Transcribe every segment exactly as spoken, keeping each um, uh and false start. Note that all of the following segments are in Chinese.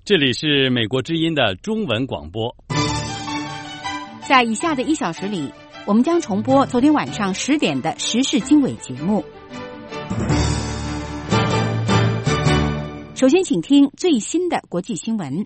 这里是美国之音的中文广播。 在以下的一小时里，我们将重播昨天晚上十点的时事经纬节目。首先请听最新的国际新闻。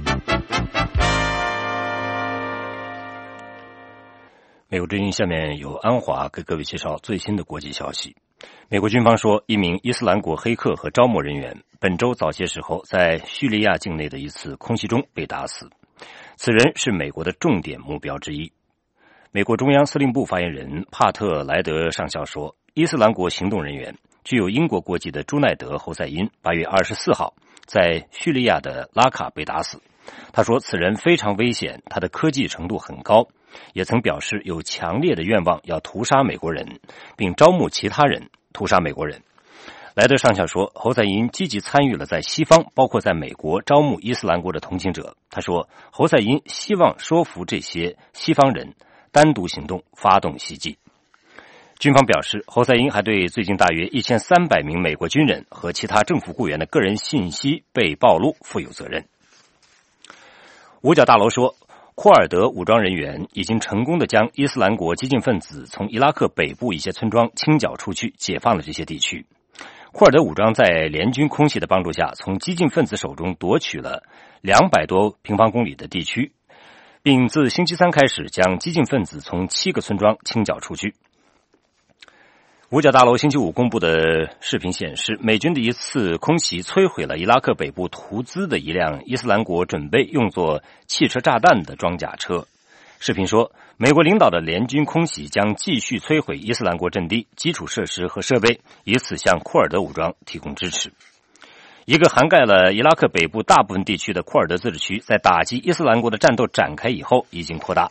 美国之音下面由安华给各位介绍最新的国际消息。美国军方说，一名伊斯兰国黑客和招募人员本周早些时候在叙利亚境内的一次空袭中被打死，此人是美国的重点目标之一。美国中央司令部发言人帕特莱德上校说，伊斯兰国行动人员具有英国国籍的朱奈德·侯赛因八月二十四号在叙利亚的拉卡被打死。他说，此人非常危险，他的科技程度很高，也曾表示有强烈的愿望要屠杀美国人，并招募其他人屠杀美国人。莱德上校说，侯赛因积极参与了在西方，包括在美国招募伊斯兰国的同情者。他说，侯赛因希望说服这些西方人单独行动，发动袭击。军方表示，侯赛因还对最近大约一千三百名美国军人和其他政府雇员的个人信息被暴露负有责任。五角大楼说，库尔德武装人员已经成功地将伊斯兰国激进分子从伊拉克北部一些村庄清剿出去，解放了这些地区。库尔德武装在联军空袭的帮助下，从激进分子手中夺取了两百多平方公里的地区，并自星期三开始将激进分子从七个村庄清剿出去。五角大楼星期五公布的视频显示，美军的一次空袭摧毁了伊拉克北部图兹的一辆伊斯兰国准备用作汽车炸弹的装甲车。视频说，美国领导的联军空袭将继续摧毁伊斯兰国阵地、基础设施和设备，以此向库尔德武装提供支持。一个涵盖了伊拉克北部大部分地区的库尔德自治区，在打击伊斯兰国的战斗展开以后已经扩大。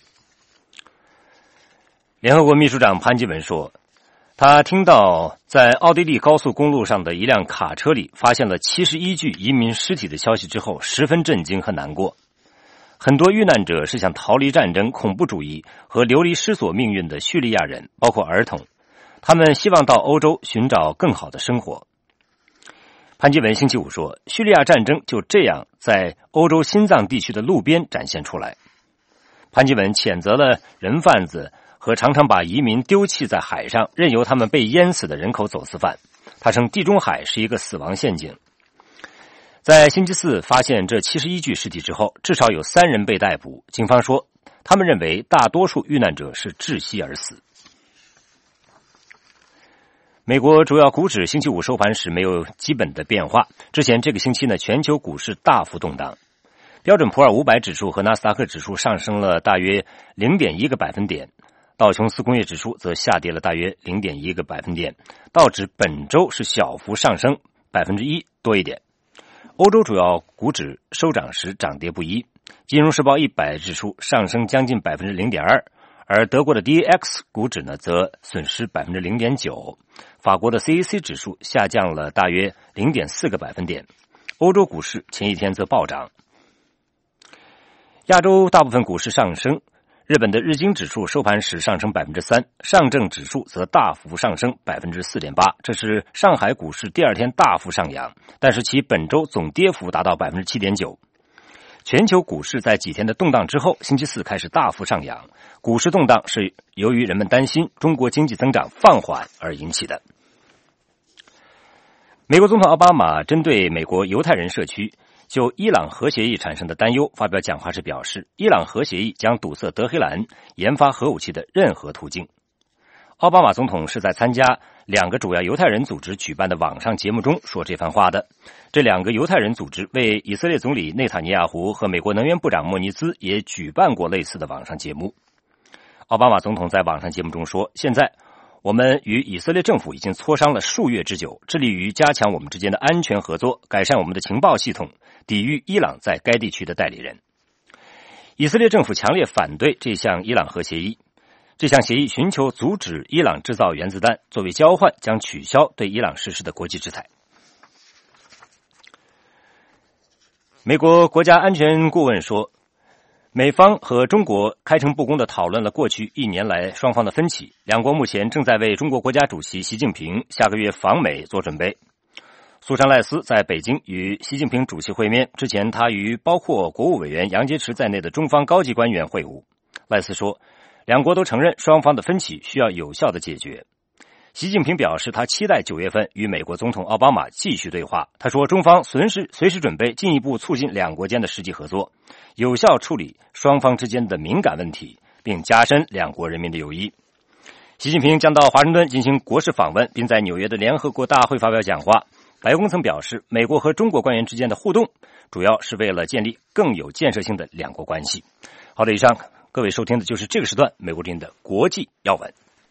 联合国秘书长潘基文说，他听到在奥地利高速公路上的一辆卡车里发现了七十一具移民尸体的消息之后，十分震惊和难过。很多遇难者是想逃离战争、恐怖主义和流离失所命运的叙利亚人，包括儿童。他们希望到欧洲寻找更好的生活。潘基文星期五说，叙利亚战争就这样在欧洲心脏地区的路边展现出来。潘基文谴责了人贩子和常常把移民丢弃在海上，任由他们被淹死的人口走私犯。他称地中海是一个死亡陷阱。在星期四发现这七十一具尸体之后，至少有三人被逮捕。警方说，他们认为大多数遇难者是窒息而死。美国主要股指星期五收盘时没有基本的变化。之前这个星期呢，全球股市大幅动荡。标准普尔五百指数和纳斯达克指数上升了大约 零点一 个百分点，道琼斯工业指数则下跌了大约 零点一 个百分点。道指本周是小幅上升 百分之一 多一点。欧洲主要股指收涨时涨跌不一，金融时报一百指数上升将近 百分之零点二， 而德国的 D A X 股指呢则损失 百分之零点九， 法国的 C A C 指数下降了大约 零点四 个百分点。欧洲股市前一天则暴涨。亚洲大部分股市上升，日本的日经指数收盘时上升 百分之三， 上证指数则大幅上升 百分之四点八， 这是上海股市第二天大幅上扬，但是其本周总跌幅达到 百分之七点九。 全球股市在几天的动荡之后，星期四开始大幅上扬。股市动荡是由于人们担心中国经济增长放缓而引起的。美国总统奥巴马针对美国犹太人社区就伊朗核协议产生的担忧发表讲话时表示，伊朗核协议将堵塞德黑兰研发核武器的任何途径。奥巴马总统是在参加两个主要犹太人组织举办的网上节目中说这番话的。这两个犹太人组织为以色列总理内塔尼亚胡和美国能源部长莫尼兹也举办过类似的网上节目。奥巴马总统在网上节目中说，现在我们与以色列政府已经磋商了数月之久，致力于加强我们之间的安全合作，改善我们的情报系统，抵御伊朗在该地区的代理人。以色列政府强烈反对这项伊朗核协议，这项协议寻求阻止伊朗制造原子弹，作为交换将取消对伊朗实施的国际制裁。美国国家安全顾问说，美方和中国开诚布公地讨论了过去一年来双方的分歧，两国目前正在为中国国家主席习近平下个月访美做准备。 苏珊·赖斯在北京与习近平主席会面之前，他与包括国务委员杨洁篪在内的中方高级官员会晤。赖斯说，两国都承认双方的分歧需要有效的解决。习近平表示，他期待九月份与美国总统奥巴马继续对话。他说，中方随时随时准备进一步促进两国间的实际合作，有效处理双方之间的敏感问题，并加深两国人民的友谊。习近平将到华盛顿进行国事访问，并在纽约的联合国大会发表讲话。白宫曾表示，美国和中国官员之间的互动主要是为了建立更有建设性的两国关系。好的，以上各位收听的就是这个时段美国之音的国际要闻。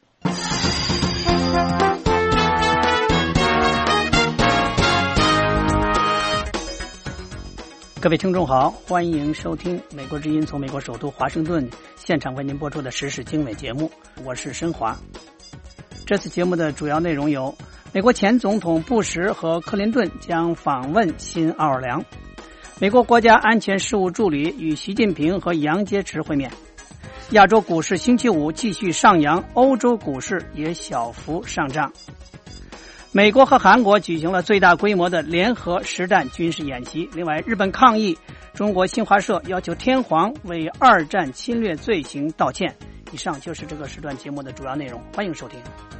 各位听众好，欢迎收听美国之音从美国首都华盛顿现场为您播出的时事经纬节目，我是申华。这次节目的主要内容有：美国前总统布什和克林顿将访问新奥尔良；美国国家安全事务助理与习近平和杨洁篪会面；亚洲股市星期五继续上扬，欧洲股市也小幅上涨；美国和韩国举行了最大规模的联合实战军事演习。另外，日本抗议，中国新华社要求天皇为二战侵略罪行道歉。以上就是这个时段节目的主要内容，欢迎收听。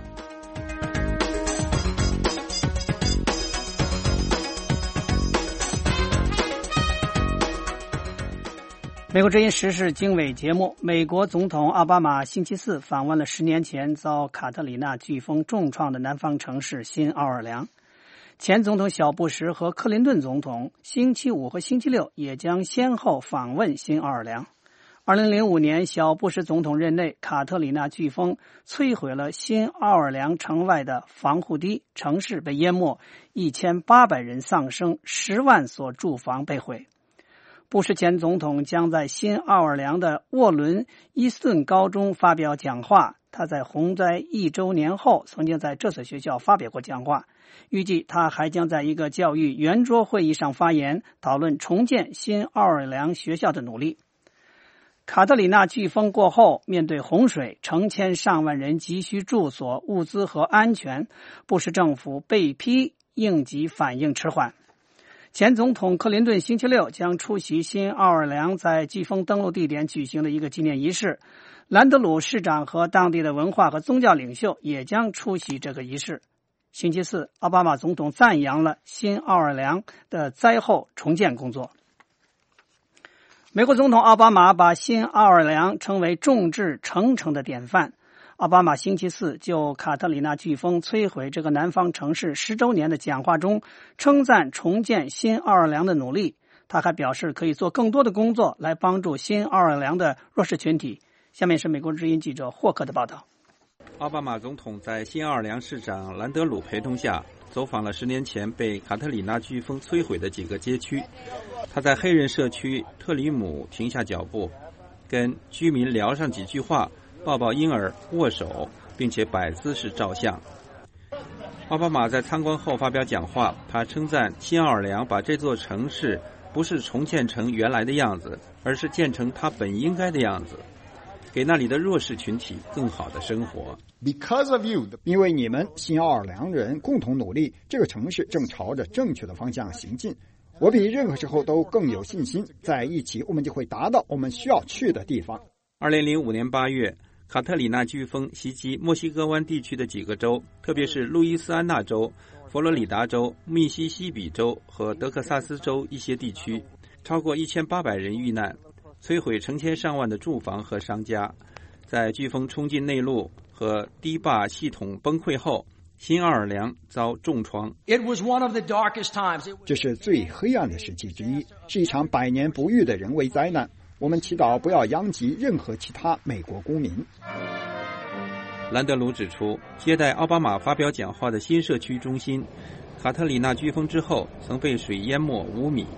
美国之音时事经纬节目，美国总统奥巴马星期四访问了十年前遭卡特里娜飓风重创的南方城市新奥尔良。前总统小布什和克林顿总统星期五和星期六也将先后访问新奥尔良。二零零五年小布什总统任内，卡特里娜飓风摧毁了新奥尔良城外的防护堤，城市被淹没，一千八百人丧生，十万所住房被毁。布什前总统将在新奥尔良的沃伦伊斯顿高中发表讲话。他在洪灾一周年后曾经在这所学校发表过讲话，预计他还将在一个教育圆桌会议上发言，讨论重建新奥尔良学校的努力。卡特里娜飓风过后，面对洪水，成千上万人急需住所、物资和安全，布什政府被批应急反应迟缓。前总统克林顿星期六将出席新奥尔良在飓风登陆地点举行的一个纪念仪式，兰德鲁市长和当地的文化和宗教领袖也将出席这个仪式。星期四，奥巴马总统赞扬了新奥尔良的灾后重建工作。美国总统奥巴马把新奥尔良称为众志成城的典范。奥巴马星期四就卡特里娜飓风摧毁这个南方城市十周年的讲话中称赞重建新奥尔良的努力，他还表示可以做更多的工作来帮助新奥尔良的弱势群体。下面是美国之音记者霍克的报道。 奥巴马总统在新奥尔良市长兰德鲁陪同下走访了十年前被卡特里娜飓风摧毁的几个街区。他在黑人社区特里姆停下脚步，跟居民聊上几句话，抱抱婴儿，握手，并且摆姿势照相。奥巴马在参观后发表讲话，他称赞新奥尔良把这座城市不是重建成原来的样子，而是建成它本应该的样子，给那里的弱势群体更好的生活。 Because of you, 因为你们新奥尔良人共同努力，这个城市正朝着正确的方向行进。我比任何时候都更有信心，在一起我们就会达到我们需要去的地方。 二零零五年八月，卡特里娜飓风袭击墨西哥湾地区的几个州，特别是路易斯安那州、佛罗里达州、密西西比州和德克萨斯州一些地区，超过一千八百人遇难，摧毁成千上万的住房和商家。在飓风冲进内陆和堤坝系统崩溃后，新奥尔良遭重创。 这是最黑暗的时期之一，是一场百年不遇的人为灾难。我们祈祷不要殃及任何其他美国公民。 兰德鲁指出，接待奥巴马发表讲话的新社区中心，卡特里娜飓风之后曾被水淹没五米。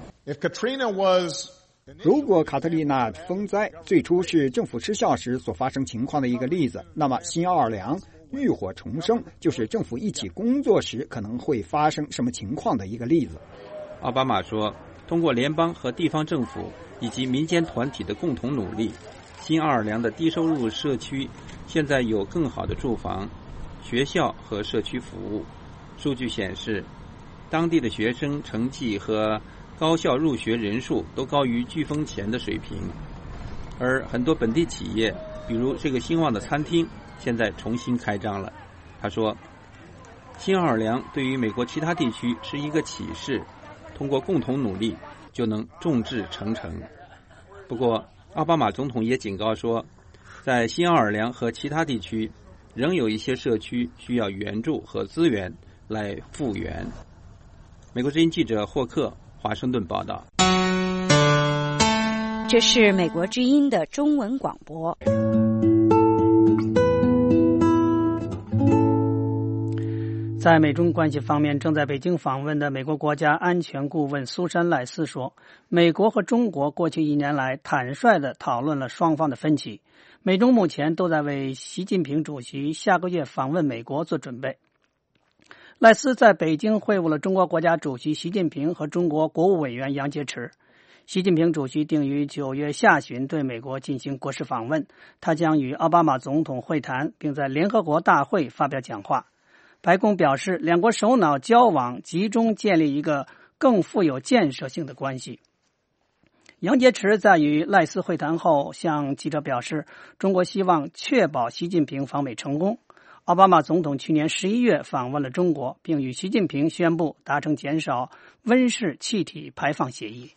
如果卡特里娜风灾最初是政府失效时所发生情况的一个例子，那么新奥尔良浴火重生就是政府一起工作时可能会发生什么情况的一个例子。 奥巴马说，通过联邦和地方政府以及民间团体的共同努力，新奥尔良的低收入社区现在有更好的住房、学校和社区服务。数据显示， 当地的学生成绩和高校入学人数都高于飓风前的水平，而很多本地企业，比如这个兴旺的餐厅，现在重新开张了。他说，新奥尔良对于美国其他地区是一个启示，通过共同努力就能众志成城。不过奥巴马总统也警告说，在新奥尔良和其他地区仍有一些社区需要援助和资源来复原。美国之音记者霍克华盛顿报道。 这是美国之音的中文广播。 在美中关系方面，正在北京访问的美国国家安全顾问苏珊·赖斯说，美国和中国过去一年来坦率地讨论了双方的分歧，美中目前都在为习近平主席下个月访问美国做准备。赖斯在北京会晤了中国国家主席习近平和中国国务委员杨洁篪。习近平主席定于九月下旬对美国进行国事访问，他将与奥巴马总统会谈，并在联合国大会发表讲话。白宫表示，两国首脑交往集中建立一个更富有建设性的关系。杨洁篪在与赖斯会谈后向记者表示，中国希望确保习近平访美成功。奥巴马总统去年十一月访问了中国，并与习近平宣布达成减少温室气体排放协议。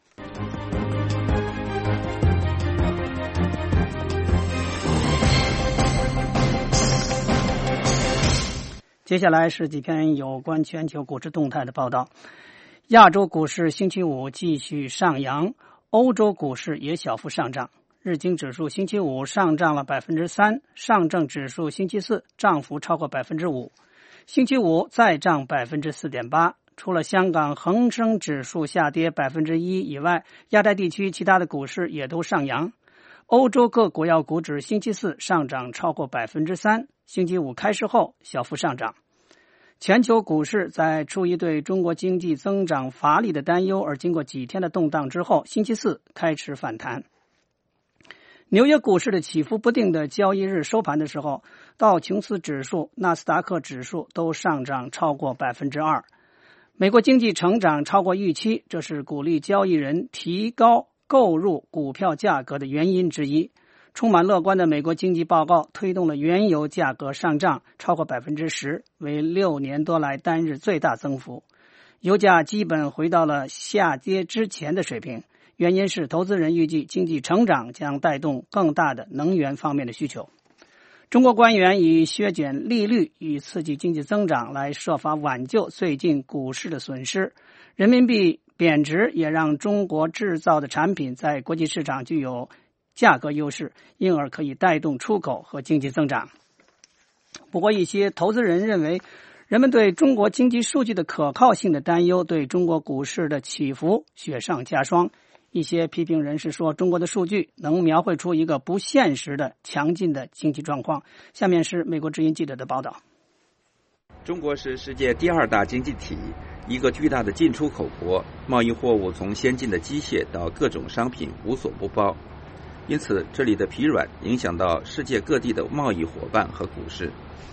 接下来是几篇有关全球股市动态的报道。亚洲股市星期五继续上扬，欧洲股市也小幅上涨。日经指数星期五上涨了百分之三，上证指数星期四涨幅超过百分之五，星期五再涨百分之四点八。除了香港恒生指数下跌百分之一以外，亚太地区其他的股市也都上扬。欧洲各国要股指星期四上涨超过百分之三，星期五开市后小幅上涨。全球股市在出于对中国经济增长乏力的担忧而经过几天的动荡之后，星期四开始反弹。纽约股市的起伏不定的交易日收盘的时候，道琼斯指数、纳斯达克指数都上涨超过百分之二。美国经济成长超过预期，这是鼓励交易人提高购入股票价格的原因之一。充满乐观的美国经济报告推动了原油价格上涨超过百分之十，为六年多来单日最大增幅。油价基本回到了下跌之前的水平，原因是投资人预计经济成长将带动更大的能源方面的需求。中国官员以削减利率与刺激经济增长来设法挽救最近股市的损失。人民币贬值也让中国制造的产品在国际市场具有价格优势，因而可以带动出口和经济增长。不过一些投资人认为，人们对中国经济数据的可靠性的担忧对中国股市的起伏雪上加霜。一些批评人士说，中国的数据能描绘出一个不现实的强劲的经济状况。下面是美国之音记者的报道。 中国是世界第二大经济体，一个巨大的进出口国，贸易货物从先进的机械到各种商品无所不包，因此这里的疲软影响到世界各地的贸易伙伴和股市。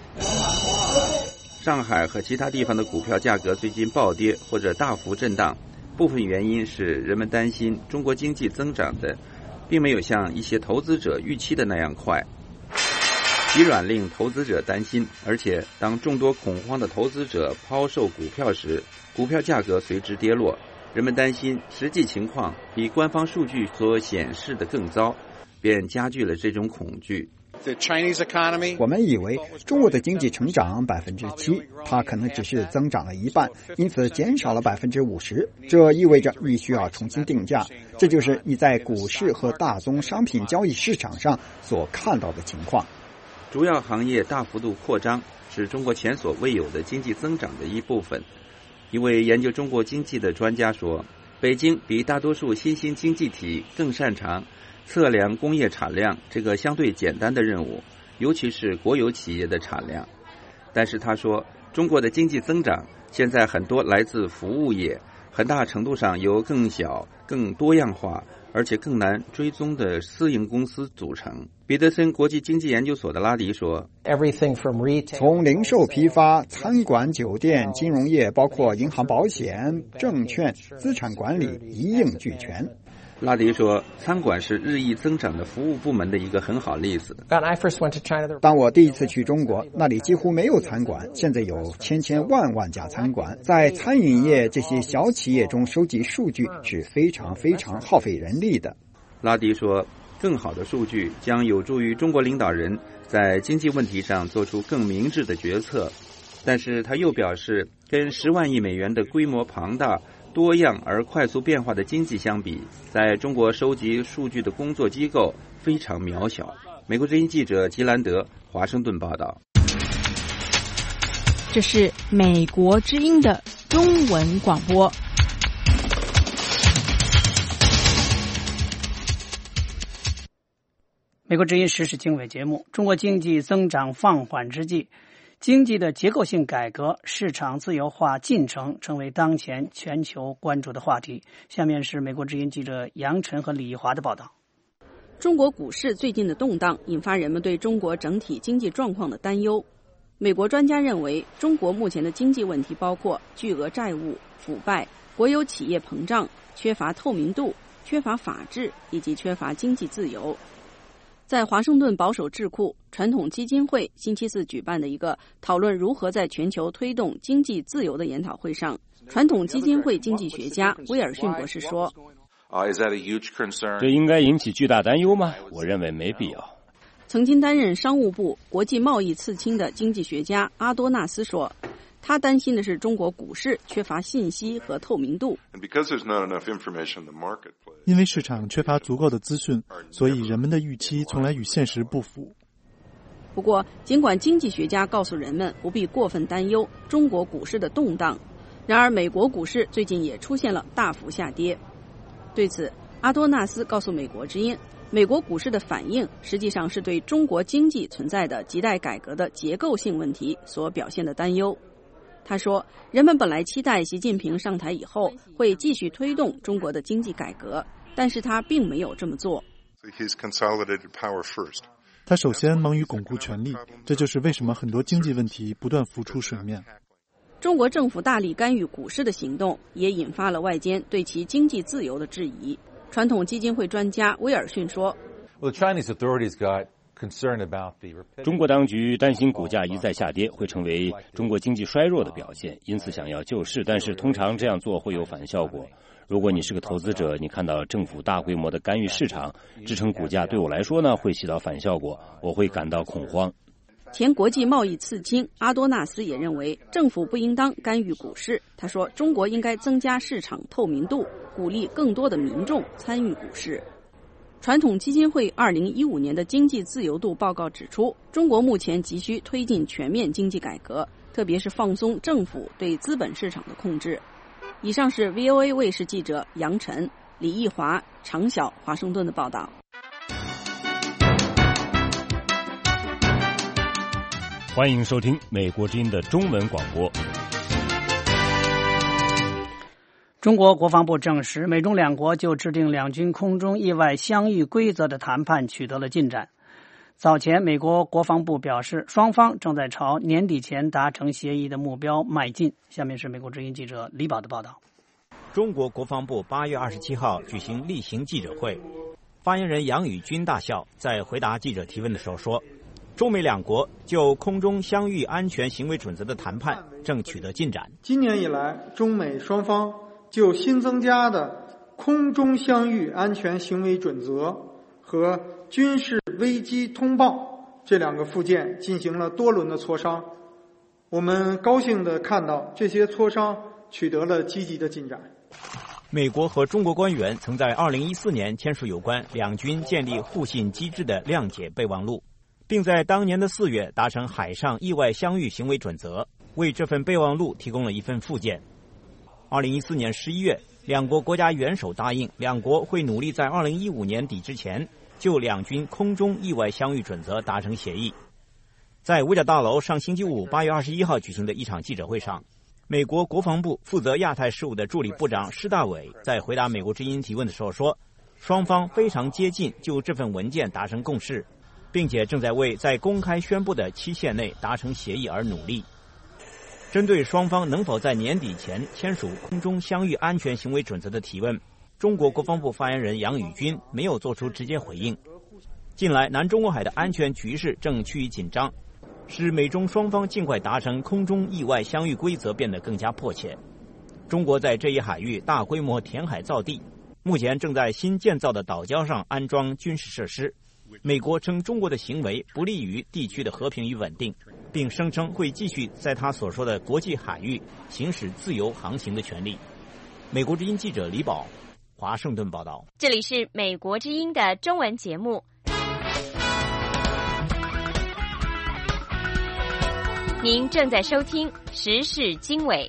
上海和其他地方的股票价格最近暴跌或者大幅震荡，部分原因是人们担心中国经济增长的并没有像一些投资者预期的那样快。疲软令投资者担心，而且当众多恐慌的投资者抛售股票时，股票价格随之跌落。人们担心实际情况比官方数据所显示的更糟，便加剧了这种恐惧。 我们以为中国的经济成长百分之七，它可能只是增长了一半，因此减少了百分之五十。这意味着你需要重新定价，这就是你在股市和大宗商品交易市场上所看到的情况。 主要行业大幅度扩张是中国前所未有的经济增长的一部分。一位研究中国经济的专家说，北京比大多数新兴经济体更擅长测量工业产量这个相对简单的任务，尤其是国有企业的产量。但是他说，中国的经济增长现在很多来自服务业，很大程度上由更小、更多样化、 而且更难追踪的私营公司组成。彼得森国际经济研究所的拉迪说， 从零售批发、餐馆、酒店、金融业，包括银行、保险、证券、资产管理一应俱全。 拉迪说，餐馆是日益增长的服务部门的一个很好例子。 当我第一次去中国，那里几乎没有餐馆，现在有千千万万家餐馆。在餐饮业这些小企业中收集数据是非常非常耗费人力的。 拉迪说，更好的数据将有助于中国领导人在经济问题上做出更明智的决策。但是他又表示，跟十万亿美元的规模庞大、多样而快速变化的经济相比，在中国收集数据的工作机构非常渺小。美国之音记者吉兰德华盛顿报道。 这是美国之音的中文广播。 美国之音时事经纬节目，中国经济增长放缓之际，经济的结构性改革、市场自由化进程成为当前全球关注的话题。下面是美国之音记者杨晨和李义华的报道。 中国股市最近的动荡引发人们对中国整体经济状况的担忧。美国专家认为，中国目前的经济问题包括巨额债务、腐败、国有企业膨胀、缺乏透明度、缺乏法治以及缺乏经济自由。在华盛顿保守智库传统基金会星期四举办的一个讨论如何在全球推动经济自由的研讨会上，传统基金会经济学家威尔逊博士说， 这应该引起巨大担忧吗？我认为没必要。 曾经担任商务部国际贸易次卿的经济学家阿多纳斯说，他担心的是中国股市缺乏信息和透明度。 因为市场缺乏足够的资讯，所以人们的预期从来与现实不符。 不过，尽管经济学家告诉人们不必过分担忧中国股市的动荡，然而美国股市最近也出现了大幅下跌。对此，阿多纳斯告诉美国之音，美国股市的反应实际上是对中国经济存在的亟待改革的结构性问题所表现的担忧。他说，人们本来期待习近平上台以后会继续推动中国的经济改革，但是他并没有这么做。 他首先忙于巩固权力，这就是为什么很多经济问题不断浮出水面。 中国政府大力干预股市的行动也引发了外间对其经济自由的质疑。传统基金会专家威尔逊说， 中国当局担心股价一再下跌会成为中国经济衰弱的表现，因此想要救市，但是通常这样做会有反效果。如果你是个投资者，你看到政府大规模的干预市场支撑股价，对我来说呢会起到反效果，我会感到恐慌。 前国际贸易次卿阿多纳斯也认为，政府不应当干预股市。他说，中国应该增加市场透明度，鼓励更多的民众参与股市。传统基金会二零一五年的经济自由度报告指出，中国目前急需推进全面经济改革，特别是放松政府对资本市场的控制。以上是 V O A 卫视记者杨晨、李义华、常晓华盛顿的报道。 欢迎收听美国之音的中文广播。 中国国防部证实，美中两国就制定两军空中意外相遇规则的谈判取得了进展。早前，美国国防部表示，双方正在朝年底前达成协议的目标迈进。下面是美国之音记者李宝的报道。 中国国防部八月二十七号举行例行记者会，发言人杨宇军大校在回答记者提问的时候说，中美两国就空中相遇安全行为准则的谈判正取得进展。 今年以来，中美双方就新增加的空中相遇安全行为准则和军事危机通报这两个附件进行了多轮的磋商。我们高兴地看到这些磋商取得了积极的进展。 美国和中国官员曾在二零一四年签署有关两军建立互信机制的谅解备忘录，并在当年的四月达成海上意外相遇行为准则，为这份备忘录提供了一份附件。二零一四年十一月，两国国家元首答应，两国会努力在二零一五年底之前就两军空中意外相遇准则达成协议。在五角大楼上星期五八月二十一号举行的一场记者会上，美国国防部负责亚太事务的助理部长施大伟在回答美国之音提问的时候说， 双方非常接近就这份文件达成共识，并且正在为在公开宣布的期限内达成协议而努力。针对双方能否在年底前签署空中相遇安全行为准则的提问，中国国防部发言人杨宇军没有做出直接回应。近来南中国海的安全局势正趋于紧张，使美中双方尽快达成空中意外相遇规则变得更加迫切。中国在这一海域大规模填海造地，目前正在新建造的岛礁上安装军事设施。美国称中国的行为不利于地区的和平与稳定，并声称会继续在他所说的国际海域行使自由航行的权利。美国之音记者李宝，华盛顿报道。 这里是美国之音的中文节目。您正在收听时事经纬。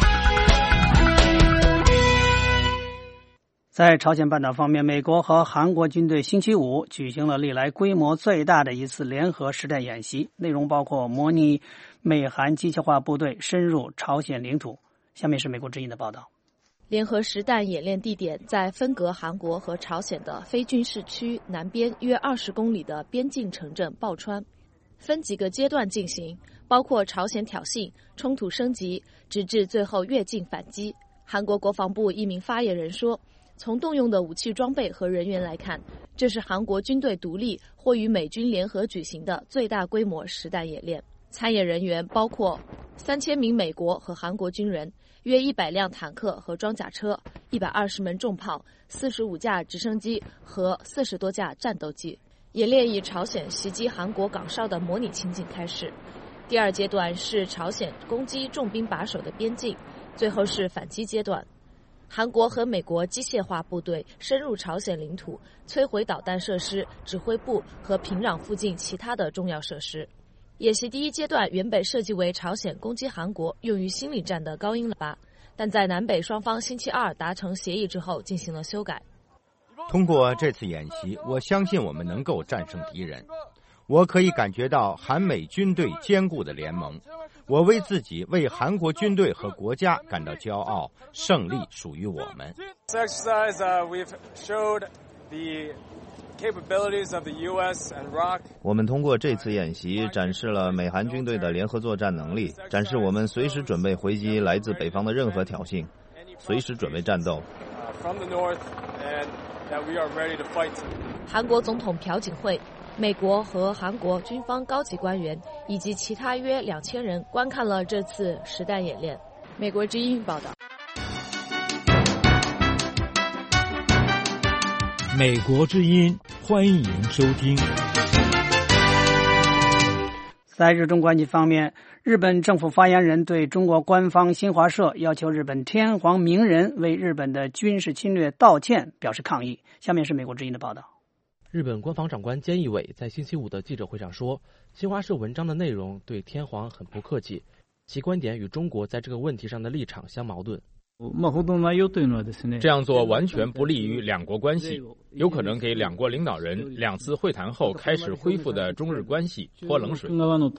在朝鲜半岛方面，美国和韩国军队星期五举行了历来规模最大的一次联合实弹演习，内容包括模拟美韩机械化部队深入朝鲜领土。下面是美国之音的报道。 联合实弹演练地点在分隔韩国和朝鲜的非军事区南边约二十公里的边境城镇抱川，分几个阶段进行，包括朝鲜挑衅、冲突升级，直至最后越境反击。韩国国防部一名发言人说，从动用的武器装备和人员来看，这是韩国军队独立或与美军联合举行的最大规模实弹演练。参演人员包括三千名美国和韩国军人，约一百辆坦克和装甲车，一百二十门重炮，四十五架直升机和四十多架战斗机。演练以朝鲜袭击韩国港哨的模拟情景开始。第二阶段是朝鲜攻击重兵把守的边境，最后是反击阶段。韩国和美国机械化部队深入朝鲜领土，摧毁导弹设施、指挥部和平壤附近其他的重要设施。演习第一阶段原本设计为朝鲜攻击韩国用于心理战的高音喇叭，但在南北双方星期二达成协议之后进行了修改。 通过这次演习，我相信我们能够战胜敌人。我可以感觉到韩美军队坚固的联盟。我为自己、为韩国军队和国家感到骄傲，胜利属于我们。 我们通过这次演习展示了美韩军队的联合作战能力，展示我们随时准备回击来自北方的任何挑衅，随时准备战斗。 韩国总统朴槿惠、美国和韩国军方高级官员以及其他约两千人观看了这次实弹演练。美国之音报道。 美国之音，欢迎收听。 在日中关系方面，日本政府发言人对中国官方新华社要求日本天皇明仁为日本的军事侵略道歉表示抗议。下面是美国之音的报道。 日本官房长官菅义伟在星期五的记者会上说，新华社文章的内容对天皇很不客气，其观点与中国在这个问题上的立场相矛盾。 这样做完全不利于两国关系，有可能给两国领导人两次会谈后开始恢复的中日关系泼冷水。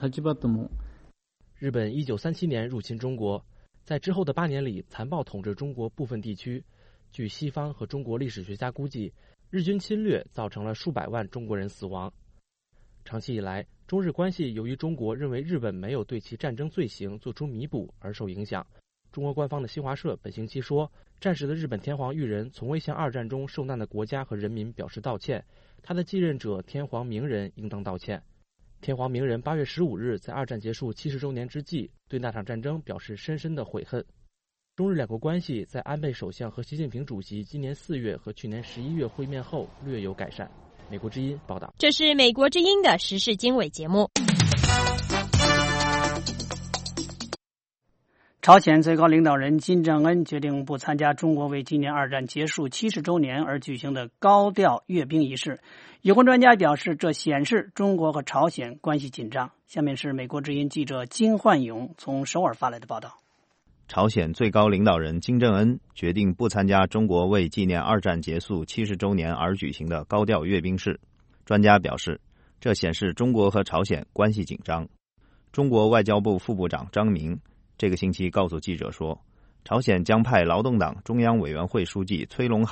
日本一九三七年入侵中国，在之后的八年里残暴统治中国部分地区。据西方和中国历史学家估计，日军侵略造成了数百万中国人死亡。长期以来，中日关系由于中国认为日本没有对其战争罪行做出弥补而受影响。中国官方的新华社本星期说，战时的日本天皇裕仁从未向二战中受难的国家和人民表示道歉，他的继任者天皇明仁应当道歉。天皇明仁八月十五日在二战结束七十周年之际，对那场战争表示深深的悔恨。中日两国关系在安倍首相和习近平主席今年四月和去年十一月会面后略有改善。美国之音报道。 这是美国之音的时事经纬节目。 朝鲜最高领导人金正恩决定不参加中国为纪念二战结束七十周年而举行的高调阅兵仪式。有关专家表示，这显示中国和朝鲜关系紧张。下面是美国之音记者金焕勇从首尔发来的报道。 朝鲜最高领导人金正恩决定不参加中国为纪念二战结束七十周年而举行的高调阅兵式。专家表示，这显示中国和朝鲜关系紧张。中国外交部副部长张明这个星期告诉记者说，朝鲜将派劳动党中央委员会书记崔龙海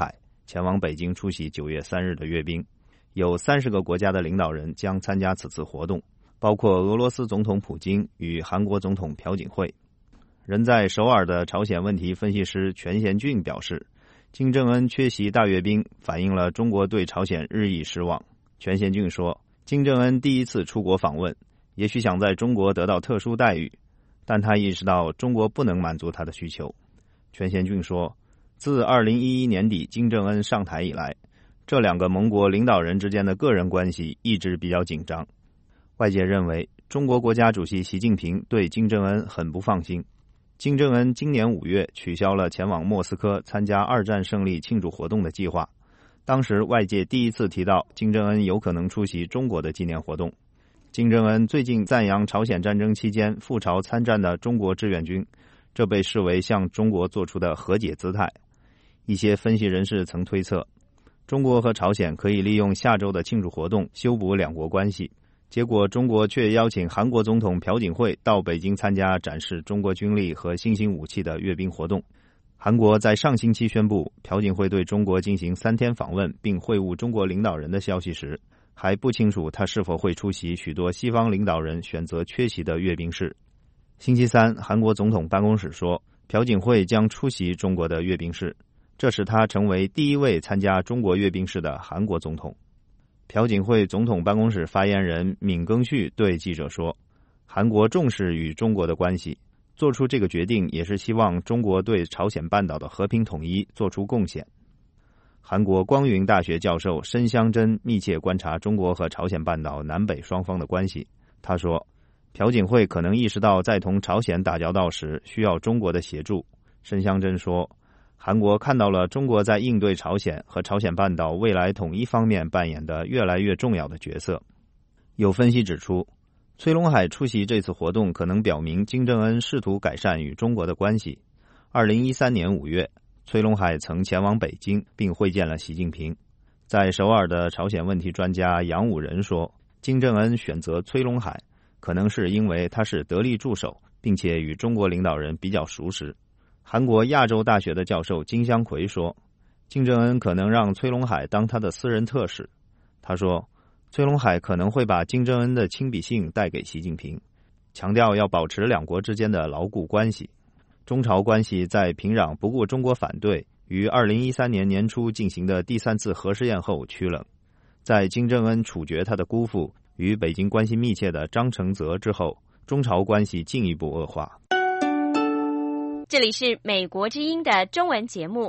前往北京出席九月三日的阅兵。有三十个国家的领导人将参加此次活动，包括俄罗斯总统普京与韩国总统朴槿惠。人在首尔的朝鲜问题分析师全贤俊表示，金正恩缺席大阅兵反映了中国对朝鲜日益失望。全贤俊说，金正恩第一次出国访问，也许想在中国得到特殊待遇，但他意识到中国不能满足他的需求。全贤俊说，自二零一一年底金正恩上台以来，这两个盟国领导人之间的个人关系一直比较紧张。外界认为，中国国家主席习近平对金正恩很不放心。金正恩今年五月取消了前往莫斯科参加二战胜利庆祝活动的计划，当时外界第一次提到金正恩有可能出席中国的纪念活动。金正恩最近赞扬朝鲜战争期间赴朝参战的中国志愿军，这被视为向中国做出的和解姿态。一些分析人士曾推测，中国和朝鲜可以利用下周的庆祝活动修补两国关系，结果中国却邀请韩国总统朴槿惠到北京参加展示中国军力和新型武器的阅兵活动。韩国在上星期宣布朴槿惠对中国进行三天访问并会晤中国领导人的消息时，还不清楚他是否会出席许多西方领导人选择缺席的阅兵式。星期三，韩国总统办公室说，朴槿惠将出席中国的阅兵式，这使他成为第一位参加中国阅兵式的韩国总统。朴槿惠总统办公室发言人闵耕旭对记者说，韩国重视与中国的关系，做出这个决定也是希望中国对朝鲜半岛的和平统一做出贡献。韩国光云大学教授申香珍密切观察中国和朝鲜半岛南北双方的关系。他说，朴槿惠可能意识到在同朝鲜打交道时需要中国的协助。申香珍说，韩国看到了中国在应对朝鲜和朝鲜半岛未来统一方面扮演的越来越重要的角色。有分析指出，崔龙海出席这次活动可能表明金正恩试图改善与中国的关系。二零一三年五月，崔龙海曾前往北京并会见了习近平。在首尔的朝鲜问题专家杨武仁说，金正恩选择崔龙海可能是因为他是得力助手，并且与中国领导人比较熟识。韩国亚洲大学的教授金香奎说，金正恩可能让崔龙海当他的私人特使。他说，崔龙海可能会把金正恩的亲笔信带给习近平，强调要保持两国之间的牢固关系。中朝关系在平壤不顾中国反对，于二零一三年年初进行的第三次核试验后趋冷。在金正恩处决他的姑父与北京关系密切的张承泽之后，中朝关系进一步恶化。 这里是美国之音的中文节目。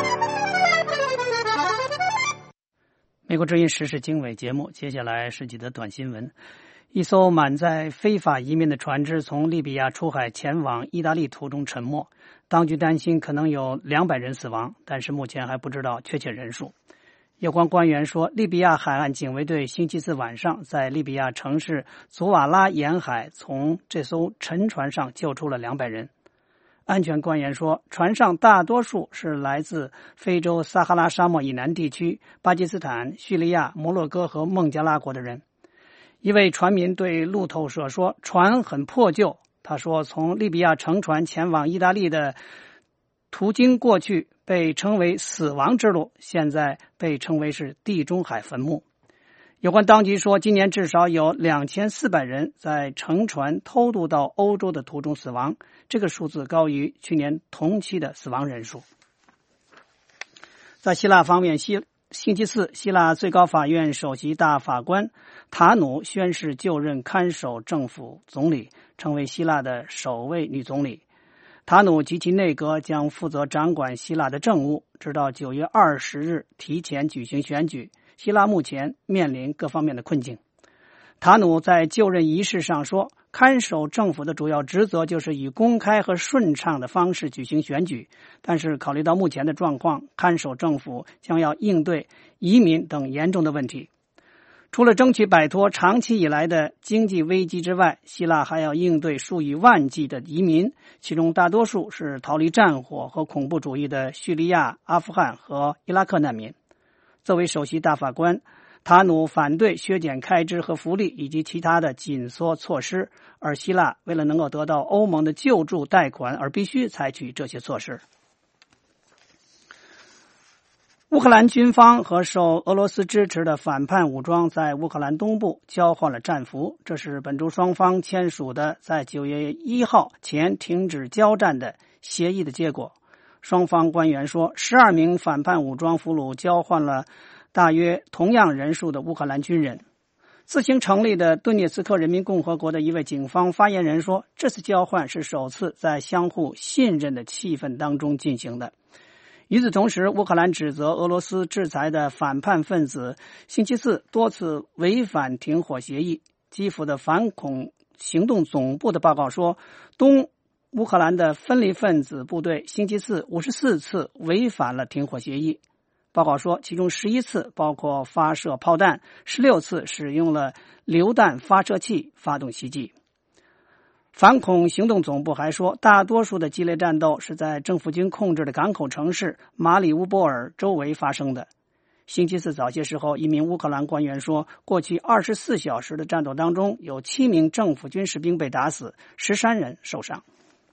美国之音时事经纬节目，接下来是几则短新闻。一艘满载非法移民的船只从利比亚出海前往意大利途中沉没，当局担心可能有两百人死亡，但是目前还不知道确切人数。有关官员说，利比亚海岸警卫队星期四晚上在利比亚城市祖瓦拉沿海从这艘沉船上救出了两百人。安全官员说，船上大多数是来自非洲撒哈拉沙漠以南地区、巴基斯坦、叙利亚、摩洛哥和孟加拉国的人。一位船民对路透社说，船很破旧。他说，从利比亚乘船前往意大利的途经过去被称为死亡之路，现在被称为是地中海坟墓。有关当局说，今年至少有两千四百人在乘船偷渡到欧洲的途中死亡，这个数字高于去年同期的死亡人数。在希腊方面，希星期四，希腊最高法院首席大法官塔努宣誓就任看守政府总理，成为希腊的首位女总理。塔努及其内阁将负责掌管希腊的政务，直到九月二十日提前举行选举。希腊目前面临各方面的困境。塔努在就任仪式上说，看守政府的主要职责就是以公开和顺畅的方式举行选举，但是考虑到目前的状况，看守政府将要应对移民等严重的问题。除了争取摆脱长期以来的经济危机之外，希腊还要应对数以万计的移民，其中大多数是逃离战火和恐怖主义的叙利亚、阿富汗和伊拉克难民。作为首席大法官，塔努反对削减开支和福利以及其他的紧缩措施，而希腊为了能够得到欧盟的救助贷款而必须采取这些措施。 乌克兰军方和受俄罗斯支持的反叛武装在乌克兰东部交换了战俘，这是本周双方签署的在九月一号前停止交战的协议的结果。双方官员说，十二名反叛武装俘虏交换了大约同样人数的乌克兰军人。自行成立的顿涅茨克人民共和国的一位警方发言人说，这次交换是首次在相互信任的气氛当中进行的。与此同时，乌克兰指责俄罗斯制裁的反叛分子星期四多次违反停火协议。基辅的反恐行动总部的报告说，东乌克兰的分离分子部队星期四五十四次违反了停火协议。报告说，其中十一次包括发射炮弹，十六次使用了榴弹发射器发动袭击。反恐行动总部还说，大多数的激烈战斗是在政府军控制的港口城市马里乌波尔周围发生的。星期四早些时候，一名乌克兰官员说，过去二十四小时的战斗当中，有七名政府军士兵被打死，十三人受伤。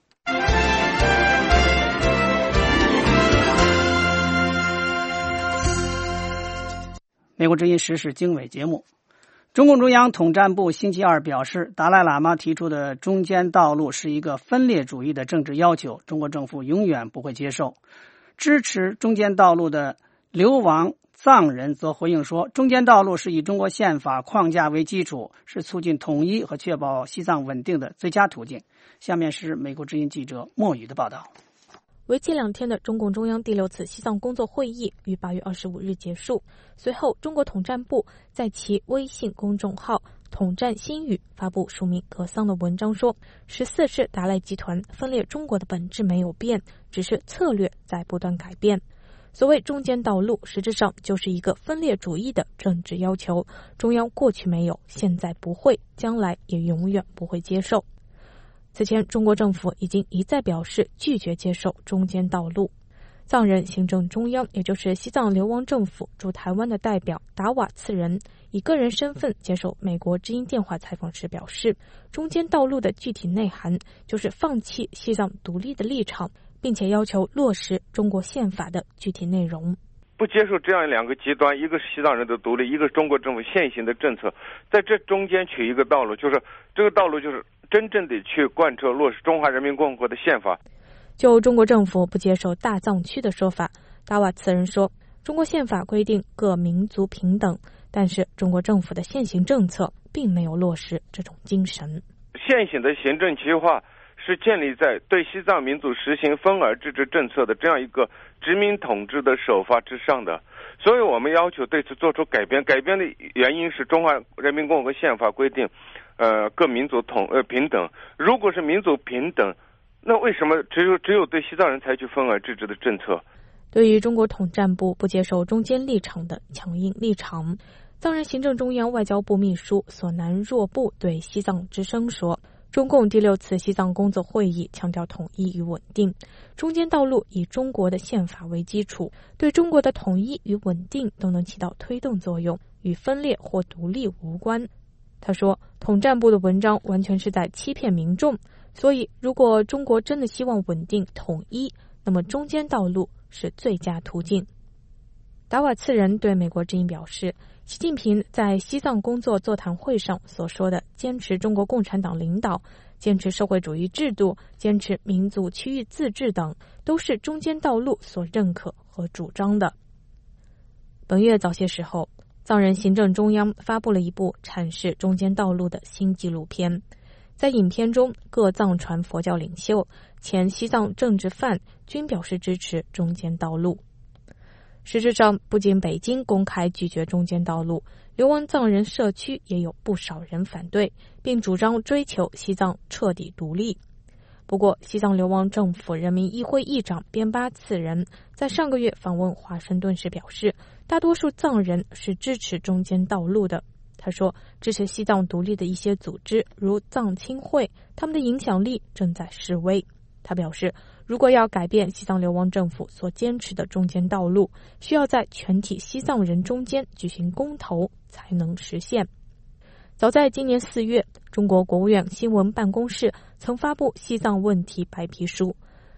美国之音时事经纬节目，中共中央统战部星期二表示，达赖喇嘛提出的中间道路是一个分裂主义的政治要求，中国政府永远不会接受。支持中间道路的流亡藏人则回应说，中间道路是以中国宪法框架为基础，是促进统一和确保西藏稳定的最佳途径。下面是美国之音记者莫宇的报道。 为期两天的中共中央第六次西藏工作会议于八月二十五日结束。随后，中国统战部在其微信公众号“统战新语”发布署名格桑的文章说，十四世达赖集团分裂中国的本质没有变，只是策略在不断改变。所谓中间道路，实质上就是一个分裂主义的政治要求，中央过去没有，现在不会，将来也永远不会接受。此前，中国政府已经一再表示拒绝接受中间道路。藏人行政中央，也就是西藏流亡政府驻台湾的代表达瓦次仁，以个人身份接受美国之音电话采访时表示，中间道路的具体内涵就是放弃西藏独立的立场，并且要求落实中国宪法的具体内容。 不接受这样两个极端，一个是西藏人的独立，一个是中国政府现行的政策，在这中间取一个道路，就是这个道路就是真正的去贯彻落实中华人民共和国的宪法。 就中国政府不接受大藏区的说法，达瓦次仁说，中国宪法规定各民族平等，但是中国政府的现行政策并没有落实这种精神。 现行的行政计划是建立在对西藏民族实行分而治之政策的这样一个殖民统治的手法之上的，所以我们要求对此做出改变。改变的原因是中华人民共和国宪法规定，呃，各民族统呃平等。如果是民族平等，那为什么只有只有对西藏人采取分而治之的政策？ 对于中国统战部不接受中间立场的强硬立场，藏人行政中央外交部秘书索南若布对西藏之声说，中共第六次西藏工作会议强调统一与稳定，中间道路以中国的宪法为基础，对中国的统一与稳定都能起到推动作用，与分裂或独立无关。他说，统战部的文章完全是在欺骗民众，所以如果中国真的希望稳定统一，那么中间道路是最佳途径。达瓦次仁对美国之音表示，习近平在西藏工作座谈会上所说的坚持中国共产党领导、坚持社会主义制度、坚持民族区域自治等，都是中间道路所认可和主张的。本月早些时候，藏人行政中央发布了一部阐释中间道路的新纪录片。在影片中，各藏传佛教领袖、前西藏政治犯均表示支持中间道路。实质上，不仅北京公开拒绝中间道路，流亡藏人社区也有不少人反对，并主张追求西藏彻底独立。不过，西藏流亡政府人民议会议长边巴次仁在上个月访问华盛顿时表示，大多数藏人是支持中间道路的。他说，支持西藏独立的一些组织，如藏青会，他们的影响力正在式微。他表示，如果要改变西藏流亡政府所坚持的中间道路，需要在全体西藏人中间举行公投才能实现。早在今年四月，中国国务院新闻办公室曾发布西藏问题白皮书，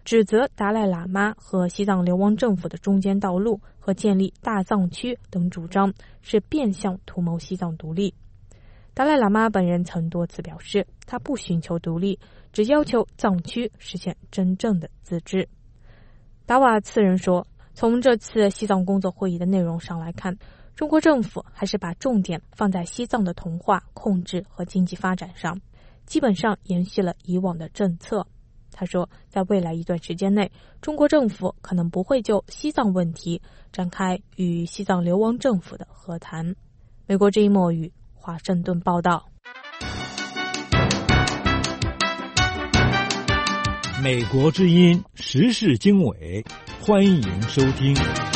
指责达赖喇嘛和西藏流亡政府的中间道路和建立大藏区等主张是变相图谋西藏独立。达赖喇嘛本人曾多次表示，他不寻求独立，只要求藏区实现真正的自治。达瓦次仁说，从这次西藏工作会议的内容上来看，中国政府还是把重点放在西藏的同化、控制和经济发展上，基本上延续了以往的政策。他说，在未来一段时间内，中国政府可能不会就西藏问题展开与西藏流亡政府的和谈。美国之音墨语华盛顿报道。 美国之音时事经纬，欢迎收听。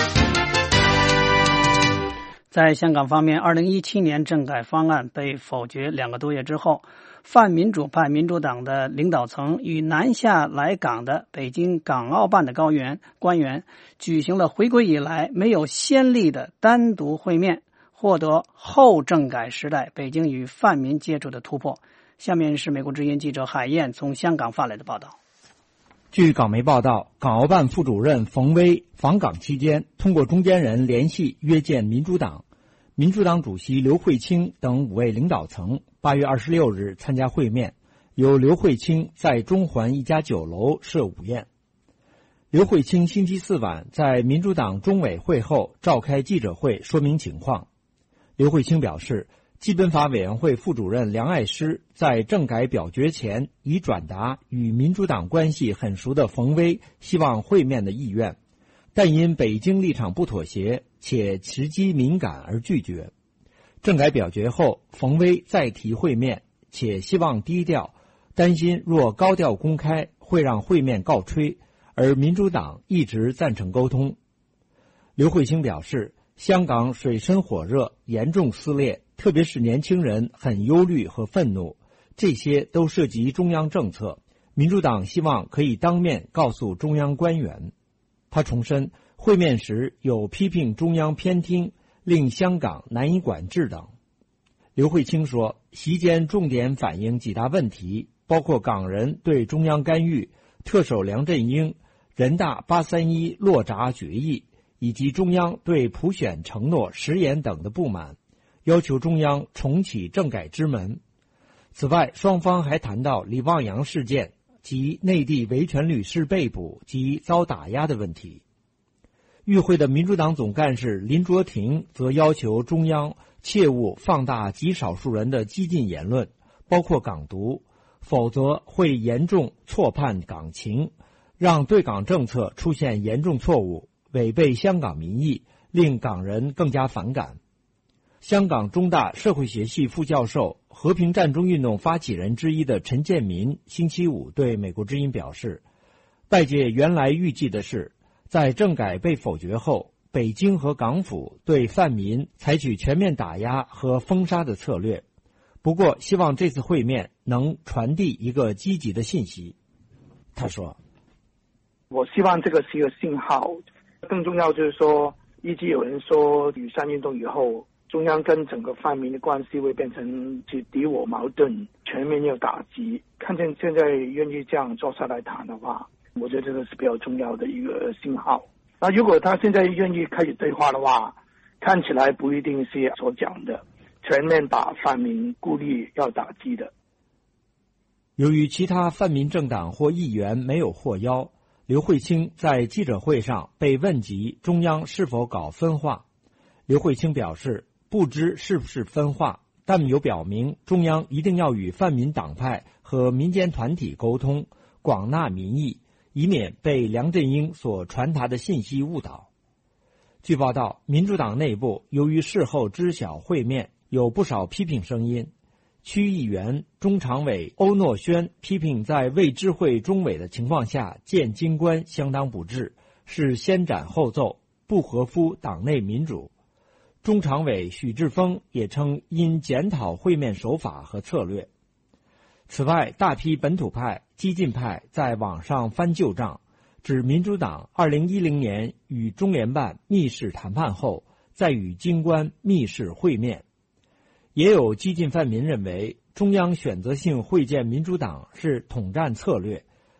在香港方面，二零一七年政改方案被否决两个多月之后，泛民主派民主党的领导层与南下来港的北京港澳办的高员官员举行了回归以来没有先例的单独会面，获得后政改时代北京与泛民接触的突破。下面是美国之音记者海燕从香港发来的报道。 据港媒报道，港澳办副主任冯威访港期间，通过中间人联系约见民主党、民主党主席刘慧卿等五位领导层，八月二十六日参加会面，由刘慧卿在中环一家酒楼设午宴。刘慧卿星期四晚在民主党中委会后召开记者会说明情况。刘慧卿表示，基本法委员会副主任梁爱诗在政改表决前已转达与民主党关系很熟的冯威希望会面的意愿，但因北京立场不妥协且时机敏感而拒绝。政改表决后，冯威再提会面，且希望低调，担心若高调公开会让会面告吹，而民主党一直赞成沟通。刘慧卿表示，香港水深火热，严重撕裂，特别是年轻人很忧虑和愤怒，这些都涉及中央政策，民主党希望可以当面告诉中央官员。他重申，会面时有批评中央偏听，令香港难以管制等。刘慧卿说，席间重点反映几大问题，包括港人对中央干预、特首梁振英、人大八三一落闸决议，以及中央对普选承诺食言等的不满，要求中央重启政改之门。此外，双方还谈到李旺阳事件及内地维权律师被捕及遭打压的问题。与会的民主党总干事林卓廷则要求中央切勿放大极少数人的激进言论，包括港独，否则会严重错判港情，让对港政策出现严重错误，违背香港民意，令港人更加反感。香港中大社会学系副教授、和平战争运动发起人之一的陈建民星期五对美国之音表示，外界原来预计的是，在政改被否决后，北京和港府对泛民采取全面打压和封杀的策略。不过，希望这次会面能传递一个积极的信息。他说， 我希望这个是一个信号，更重要就是说，一直有人说雨伞运动以后，中央跟整个泛民的关系会变成去敌我矛盾，全面要打击。看见现在愿意这样坐下来谈的话，我觉得这个是比较重要的一个信号。那如果他现在愿意开始对话的话，看起来不一定是所讲的全面把泛民故意要打击的。 由于其他泛民政党或议员没有获邀，刘慧卿在记者会上被问及中央是否搞分化。刘慧卿表示，不知是不是分化，但有表明中央一定要与泛民党派和民间团体沟通，广纳民意，以免被梁振英所传达的信息误导。据报道，民主党内部由于事后知晓会面，有不少批评声音。区议员、中常委欧诺轩批评在未知会中委的情况下见京官相当不智，是先斩后奏，不合乎党内民主。中常委许志峰也称应检讨会面手法和策略。此外，大批本土派、激进派在网上翻旧账，指民主党二零一零年与中联办密室谈判后，再与京官密室会面。也有激进泛民认为，中央选择性会见民主党是统战策略，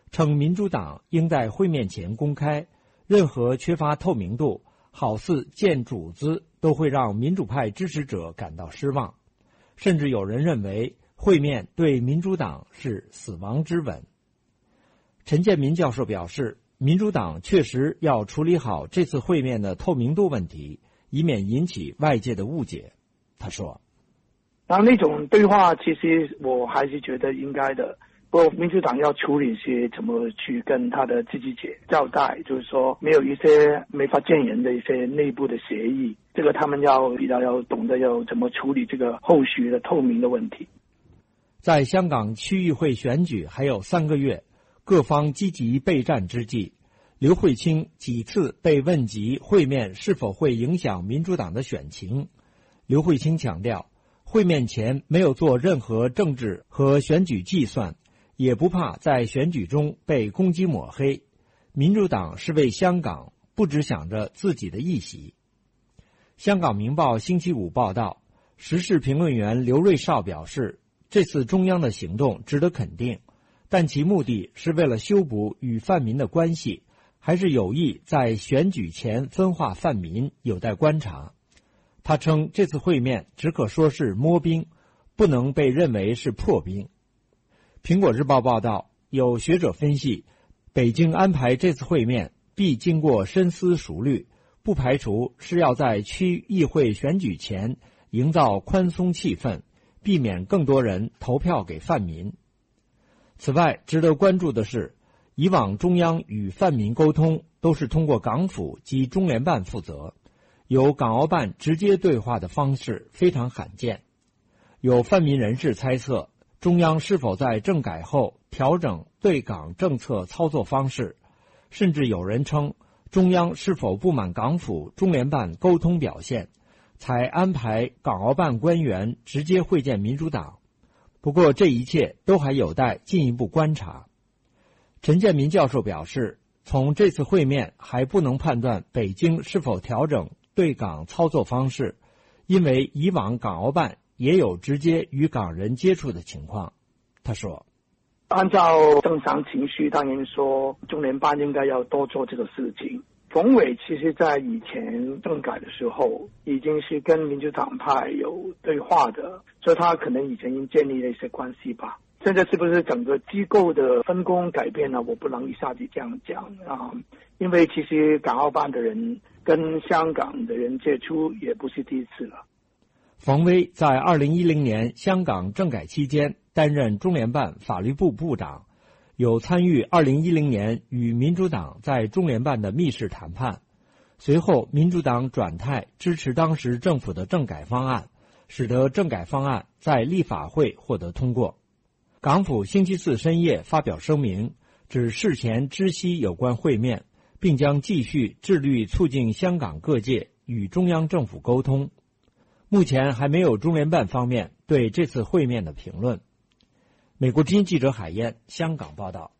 称民主党应在会面前公开，任何缺乏透明度、好似见主子都会让民主派支持者感到失望。甚至有人认为会面对民主党是死亡之吻。陈建民教授表示，民主党确实要处理好这次会面的透明度问题，以免引起外界的误解。他说， 然后那种对话其实我还是觉得应该的，不过民主党要处理些怎么去跟他的自己姐交代，就是说没有一些没法见人的一些内部的协议，这个他们要比较要懂得要怎么处理这个后续的透明的问题。 在香港区议会选举还有三个月，各方积极备战之际，刘慧卿几次被问及会面是否会影响民主党的选情。刘慧卿强调，会面前没有做任何政治和选举计算，也不怕在选举中被攻击抹黑。民主党是为香港，不只想着自己的一席。香港明报星期五报道，时事评论员刘瑞绍表示，这次中央的行动值得肯定，但其目的是为了修补与泛民的关系，还是有意在选举前分化泛民，有待观察。他称这次会面只可说是摸冰，不能被认为是破冰。苹果日报报道，有学者分析，北京安排这次会面必经过深思熟虑，不排除是要在区议会选举前营造宽松气氛，避免更多人投票给泛民。此外，值得关注的是，以往中央与泛民沟通都是通过港府及中联办负责，由港澳办直接对话的方式非常罕见。有泛民人士猜测，中央是否在政改后调整对港政策操作方式，甚至有人称中央是否不满港府中联办沟通表现，才安排港澳办官员直接会见民主党。不过这一切都还有待进一步观察。陈建民教授表示，从这次会面还不能判断北京是否调整对港操作方式，因为以往港澳办也有直接与港人接触的情况。他说， 按照正常情绪，当然说中联办应该要多做这个事情。冯伟其实在以前政改的时候已经是跟民主党派有对话的，所以他可能以前已经建立了一些关系吧。现在是不是整个机构的分工改变了，我不能一下子这样讲啊，因为其实港澳办的人跟香港的人接触也不是第一次了。 冯威在二零一零年香港政改期间担任中联办法律部部长，有参与二零一零年与民主党在中联办的密室谈判。随后民主党转态支持当时政府的政改方案，使得政改方案在立法会获得通过。港府星期四深夜发表声明，指事前知悉有关会面，并将继续致力促进香港各界与中央政府沟通。目前还没有中联办方面对这次会面的评论。美国之音记者海燕香港报道。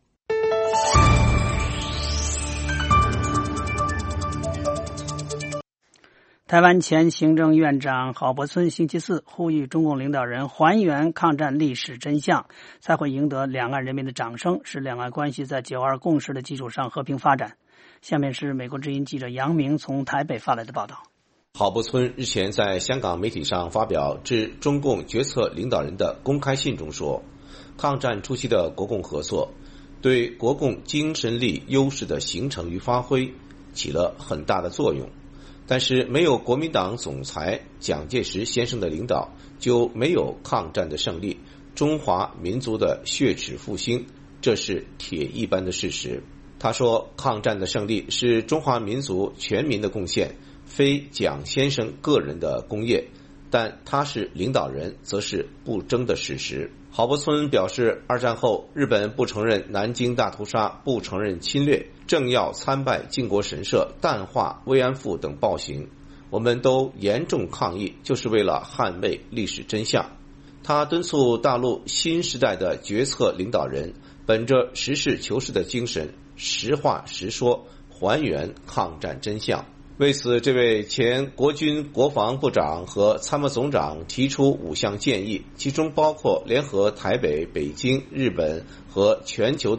台湾前行政院长郝柏村星期四呼吁中共领导人还原抗战历史真相，才会赢得两岸人民的掌声，使两岸关系在九二共识的基础上和平发展。下面是美国之音记者杨明从台北发来的报道。 郝柏村日前在香港媒体上发表致中共决策领导人的公开信中说，抗战初期的国共合作对国共精神力优势的形成与发挥起了很大的作用，但是没有国民党总裁蒋介石先生的领导，就没有抗战的胜利，中华民族的血耻复兴，这是铁一般的事实。他说，抗战的胜利是中华民族全民的贡献，非蒋先生个人的功业，但他是领导人则是不争的事实。郝柏村表示，二战后日本不承认南京大屠杀，不承认侵略，政要参拜靖国神社，淡化慰安妇等暴行，我们都严重抗议，就是为了捍卫历史真相。他敦促大陆新时代的决策领导人本着实事求是的精神，实话实说，还原抗战真相。为此，这位前国军国防部长和参谋总长提出五项建议，其中包括联合台北、北京、日本和全球的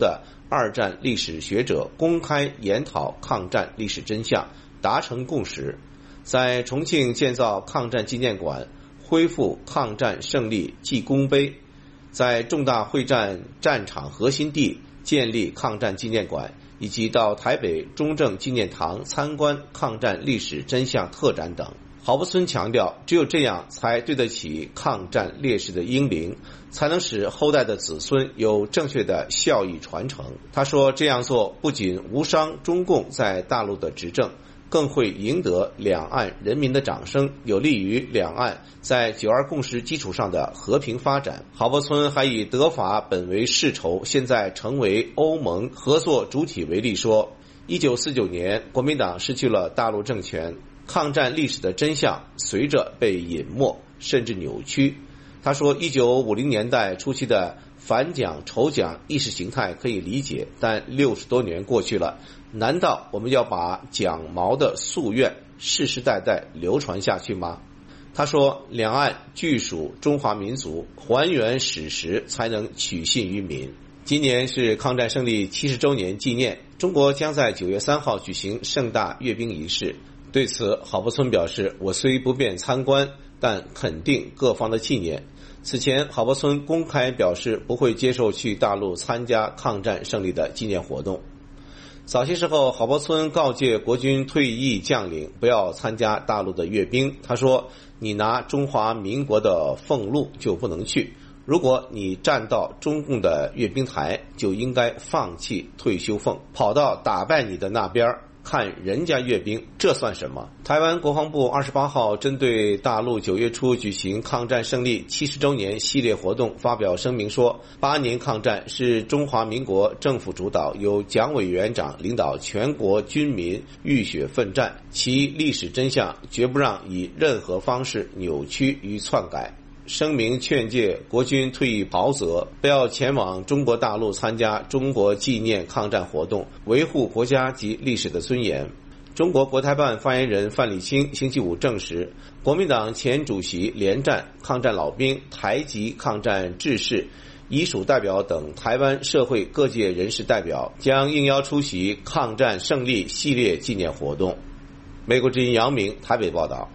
二战历史学者公开研讨抗战历史真相，达成共识，在重庆建造抗战纪念馆，恢复抗战胜利记功碑，在重大会战战场核心地建立抗战纪念馆，以及到台北中正纪念堂参观抗战历史真相特展等。郝柏村强调，只有这样才对得起抗战烈士的英灵，才能使后代的子孙有正确的孝义传承。他说，这样做不仅无伤中共在大陆的执政，更会赢得两岸人民的掌声，有利于两岸在九二共识基础上的和平发展。郝柏村还以德法本为世仇，现在成为欧盟合作主体为例说，一九四九年国民党失去了大陆政权，抗战历史的真相随着被隐没甚至扭曲。他说，一九五零年代初期的反蒋仇蒋意识形态可以理解，但六十多年过去了，难道我们要把蒋毛的夙愿世世代代流传下去吗？他说，两岸俱属中华民族，还原史实才能取信于民。今年是抗战胜利七十周年纪念，中国将在九月三号举行盛大阅兵仪式。对此，郝柏村表示，我虽不便参观，但肯定各方的纪念。此前，郝柏村公开表示不会接受去大陆参加抗战胜利的纪念活动。早些时候，郝柏村告诫国军退役将领不要参加大陆的阅兵。他说，你拿中华民国的俸禄就不能去，如果你站到中共的阅兵台，就应该放弃退休俸，跑到打败你的那边看人家阅兵，这算什么？台湾国防部二十八号针对大陆九月初举行抗战胜利七十周年系列活动发表声明说，八年抗战是中华民国政府主导，由蒋委员长领导全国军民浴血奋战，其历史真相绝不让以任何方式扭曲与篡改。声明劝诫国军退役袍泽不要前往中国大陆参加中国纪念抗战活动，维护国家及历史的尊严。中国国台办发言人范立清星期五证实，国民党前主席连战、抗战老兵、台籍抗战志士、遗属代表等台湾社会各界人士代表将应邀出席抗战胜利系列纪念活动。美国之音杨明台北报道。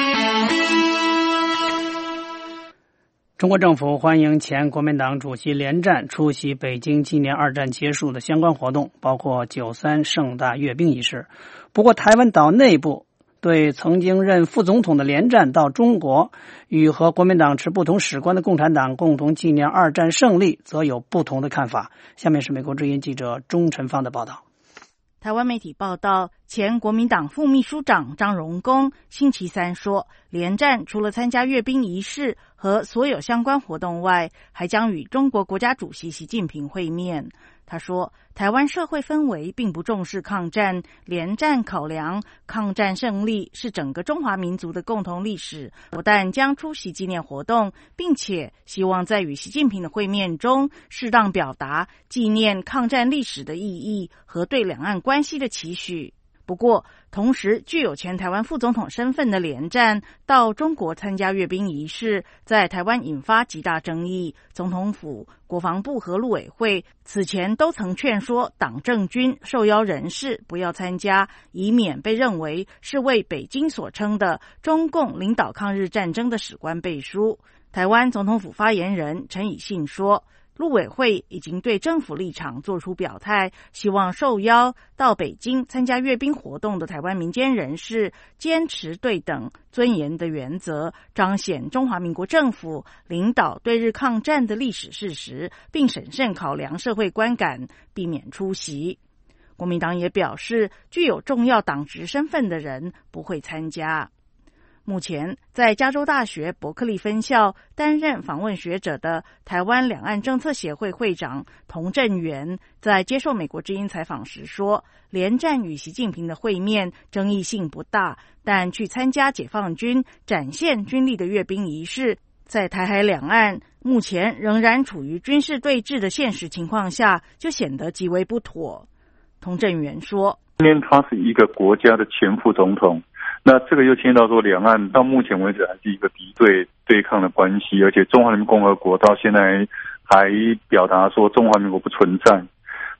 中国政府欢迎前国民党主席连战出席北京纪念二战结束的相关活动，包括九三盛大阅兵仪式。不过，台湾岛内部对曾经任副总统的连战到中国与和国民党持不同史观的共产党共同纪念二战胜利，则有不同的看法。下面是美国之音记者钟晨芳的报道。 台湾媒体报道，前国民党副秘书长张荣恭星期三说，连战除了参加阅兵仪式和所有相关活动外，还将与中国国家主席习近平会面。他说，台湾社会氛围并不重视抗战，连战考量抗战胜利是整个中华民族的共同历史，不但将出席纪念活动，并且希望在与习近平的会面中适当表达纪念抗战历史的意义和对两岸关系的期许。不过，同时具有前台湾副总统身份的连战到中国参加阅兵仪式，在台湾引发极大争议。总统府、国防部和陆委会此前都曾劝说党政军受邀人士不要参加，以免被认为是为北京所称的中共领导抗日战争的史观背书。台湾总统府发言人陈以信说，陆委会已经对政府立场做出表态，希望受邀到北京参加阅兵活动的台湾民间人士坚持对等尊严的原则，彰显中华民国政府领导对日抗战的历史事实，并审慎考量社会观感，避免出席。国民党也表示，具有重要党职身份的人不会参加。目前在加州大学伯克利分校担任访问学者的台湾两岸政策协会会长童振源在接受美国之音采访时说，连战与习近平的会面争议性不大，但去参加解放军展现军力的阅兵仪式，在台海两岸目前仍然处于军事对峙的现实情况下，就显得极为不妥。童振源说， 今天他是一个国家的前副总统，那这个又牵到说，两岸到目前为止还是一个敌对对抗的关系，而且中华人民共和国到现在还表达说中华民国不存在。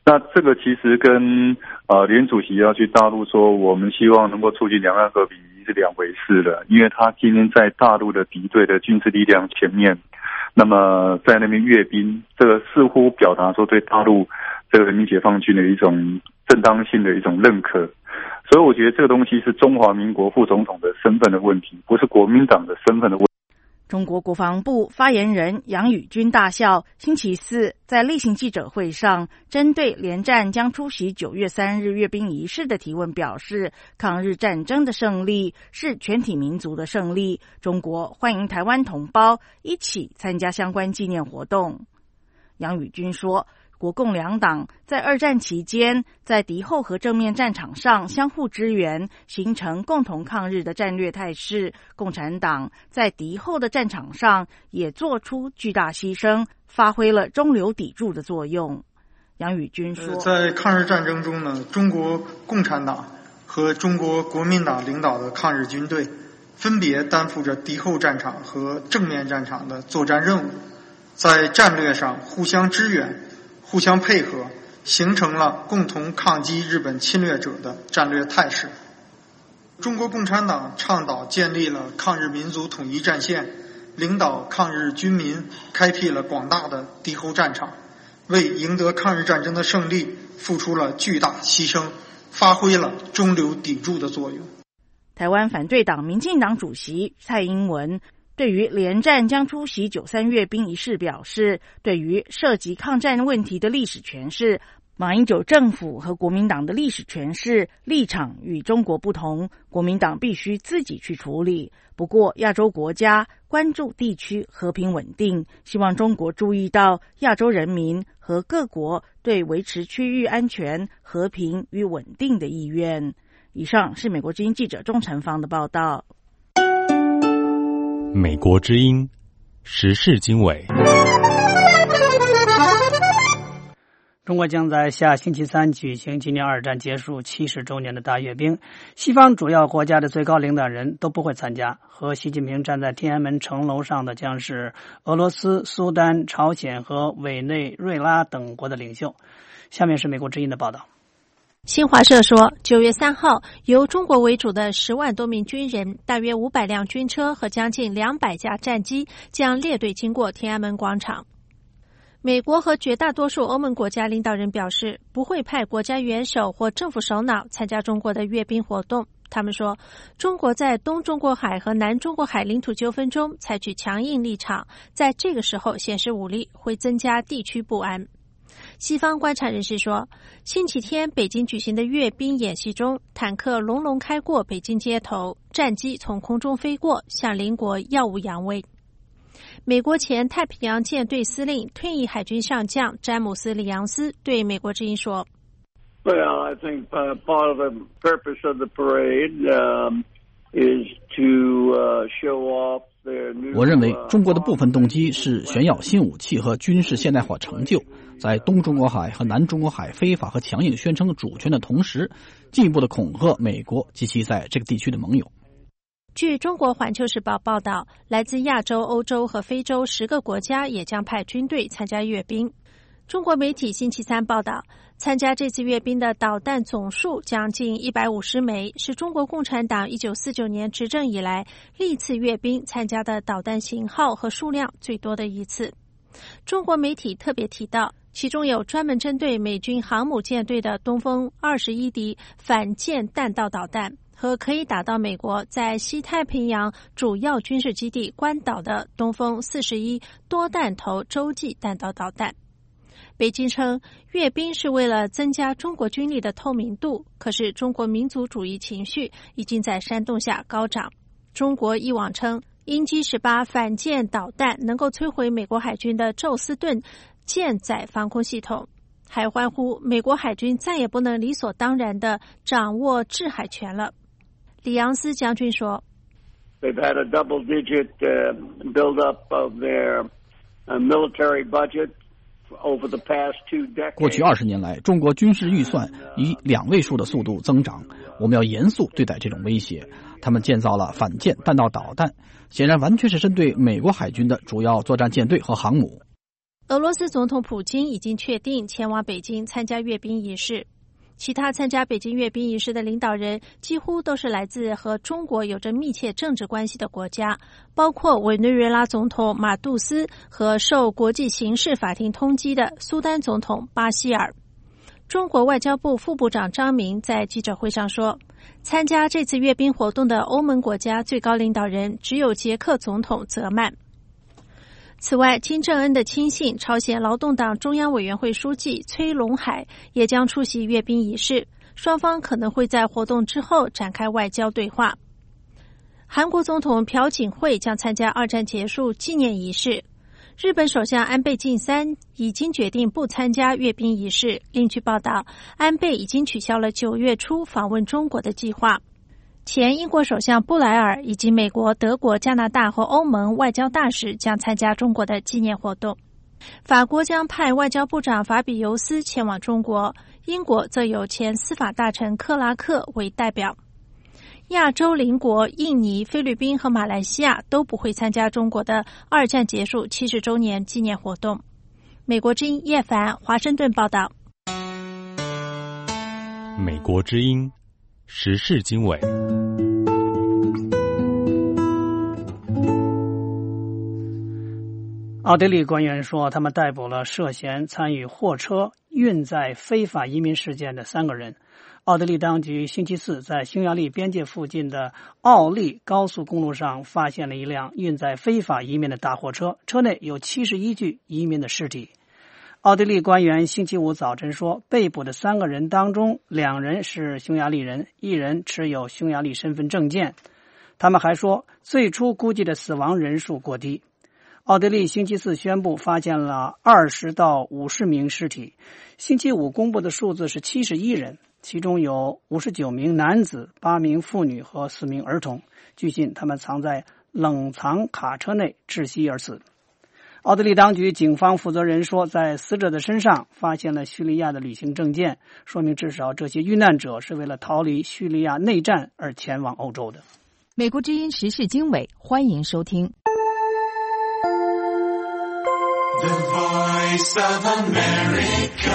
那这个其实跟呃连主席要去大陆说，我们希望能够促进两岸和平是两回事了，因为他今天在大陆的敌对的军事力量前面，那么在那边阅兵，这个似乎表达说对大陆这个人民解放军的一种正当性的一种认可。所以我觉得这个东西是中华民国副总统的身份的问题，不是国民党的身份的问题。 中国国防部发言人杨宇军大校星期四在例行记者会上，针对连战将出席九月三日阅兵仪式的提问表示，抗日战争的胜利是全体民族的胜利，中国欢迎台湾同胞一起参加相关纪念活动。杨宇军说，国共两党在二战期间在敌后和正面战场上相互支援，形成共同抗日的战略态势。共产党在敌后的战场上也做出巨大牺牲，发挥了中流砥柱的作用。杨宇军说， 在抗日战争中呢，中国共产党和中国国民党领导的抗日军队分别担负着敌后战场和正面战场的作战任务，在战略上互相支援，互相配合，形成了共同抗击日本侵略者的战略态势。中国共产党倡导建立了抗日民族统一战线，领导抗日军民开辟了广大的敌后战场，为赢得抗日战争的胜利付出了巨大牺牲，发挥了中流砥柱的作用。 台湾反对党民进党主席蔡英文对于连战将出席九三阅兵仪式表示，对于涉及抗战问题的历史诠释，马英九政府和国民党的历史诠释立场与中国不同，国民党必须自己去处理。不过亚洲国家关注地区和平稳定，希望中国注意到亚洲人民和各国对维持区域安全、和平与稳定的意愿。以上是美国之音记者钟成芳的报道。 美国之音时事经纬。 中国将在下星期三举行纪念二战结束七十周年的大阅兵，西方主要国家的最高领导人都不会参加，和习近平站在天安门城楼上的将是俄罗斯、苏丹、朝鲜和委内瑞拉等国的领袖。下面是美国之音的报道。 新华社说，九月三号，由中国为主的十万多名军人、大约五百辆军车和将近两百架战机将列队经过天安门广场。美国和绝大多数欧盟国家领导人表示，不会派国家元首或政府首脑参加中国的阅兵活动。他们说，中国在东中国海和南中国海领土纠纷中采取强硬立场，在这个时候显示武力会增加地区不安。西方观察人士说，星期天北京举行的阅兵演习中，坦克隆隆开过北京街头，战机从空中飞过，向邻国耀武扬威。美国前太平洋舰队司令、退役海军上将詹姆斯·里昂斯对美国之音说 Well, I think uh, part of the purpose of the parade um, is to uh, show off their new... 我认为中国的部分动机是炫耀新武器和军事现代化成就，在东中国海和南中国海非法和强硬宣称主权的同时，进一步的恐吓美国及其在这个地区的盟友。 据中国环球时报报道，来自亚洲、欧洲和非洲十个国家也将派军队参加阅兵。中国媒体星期三报道，参加这次阅兵的导弹总数将近一百五十枚，是中国共产党一九四九年执政以来历次阅兵参加的导弹型号和数量最多的一次。中国媒体特别提到，其中有专门针对美军航母舰队的东风二十一 D 反舰弹道导弹，和可以打到美国在西太平洋主要军事基地关岛的东风四十一多弹头洲际弹道导弹。北京称，阅兵是为了增加中国军力的透明度，可是中国民族主义情绪已经在煽动下高涨。中国以往称，鹰击十八反舰导弹能够摧毁美国海军的宙斯盾舰载防空系统，还欢呼美国海军再也不能理所当然地掌握制海权了。里昂斯将军说 They've had a double-digit uh, build-up of their uh, military budget over the past two decades. 过去二十年来，中国军事预算以两位数的速度增长。我们要严肃对待这种威胁。他们建造了反舰弹道导弹，显然完全是针对美国海军的主要作战舰队和航母。 俄罗斯总统普京已经确定前往北京参加阅兵仪式。其他参加北京阅兵仪式的领导人几乎都是来自和中国有着密切政治关系的国家，包括委内瑞拉总统马杜斯和受国际刑事法庭通缉的苏丹总统巴希尔。中国外交部副部长张明在记者会上说，参加这次阅兵活动的欧盟国家最高领导人只有捷克总统泽曼。此外，金正恩的亲信朝鲜劳动党中央委员会书记崔龙海也将出席阅兵仪式，双方可能会在活动之后展开外交对话。韩国总统朴槿惠将参加二战结束纪念仪式。日本首相安倍晋三已经决定不参加阅兵仪式。另据报道，安倍已经取消了九月初访问中国的计划。前英国首相布莱尔以及美国、德国、加拿大和欧盟外交大使将参加中国的纪念活动。法国将派外交部长法比尤斯前往中国，英国则有前司法大臣克拉克为代表。亚洲邻国印尼、菲律宾和马来西亚都不会参加中国的二战结束七十周年纪念活动。美国之音叶凡华盛顿报道。 美国之音时事经纬。 奥地利官员说，他们逮捕了涉嫌参与货车运载非法移民事件的三个人。奥地利当局星期四在匈牙利边界附近的奥利高速公路上发现了一辆运载非法移民的大货车，车内有七十一具移民的尸体。奥地利官员星期五早晨说，被捕的三个人当中，两人是匈牙利人，一人持有匈牙利身份证件。他们还说，最初估计的死亡人数过低。奥地利星期四宣布发现了二十到五十名尸体，星期五公布的数字是七十一人，其中有五十九名男子、八名妇女和四名儿童。据信，他们藏在冷藏卡车内窒息而死。奥地利当局警方负责人说，在死者的身上发现了叙利亚的旅行证件，说明至少这些遇难者是为了逃离叙利亚内战而前往欧洲的。 美国之音时事经纬，欢迎收听。 The Voice of America。